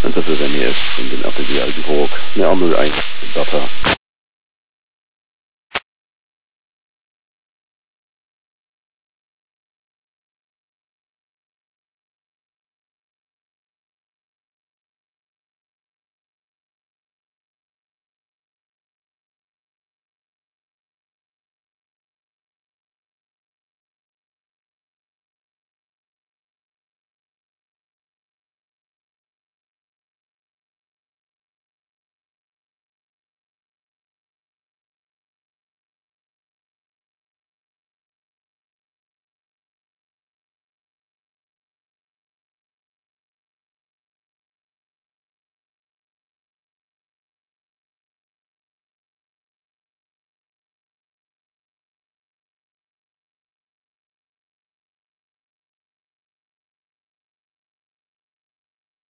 Inta Dynamics from the Apple Aldi Hawk, Neamul 1 Data.